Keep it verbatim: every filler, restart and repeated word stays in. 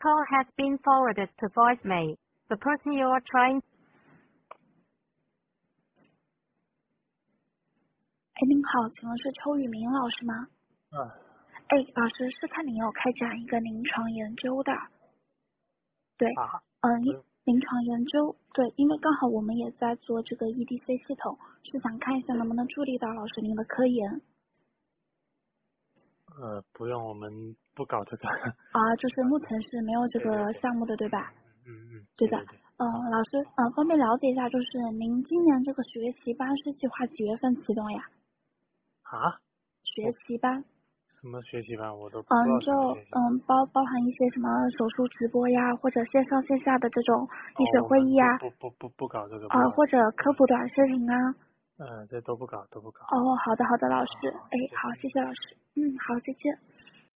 call has been forwarded to voicemail. The person you are trying. 哎，您好，请问是邱宇明老师吗？ 嗯。 哎，老师，是看您有开展一个临床研究的。对。 啊。 嗯，临床研究，对，因为刚好我们也在做这个 E D C 系统，是想看一下能不能助力到老师您的科研。 呃，不用，我们不搞这个。 啊，就是目前是没有这个项目的，对吧？ 嗯嗯。 对的。嗯，老师，呃，方便了解一下，就是您今年这个学习班是计划几月份启动呀？ 啊？ 学习班？ 什么学习班？我都不知道。 嗯，就嗯包包含一些什么手术直播呀，或者线上线下的这种医学会议呀。 不不不不搞这个。 啊，或者科普短视频啊。 嗯，这都不搞，都不搞。 哦，好的好的，老师。哎，好，谢谢老师。嗯，好，再见。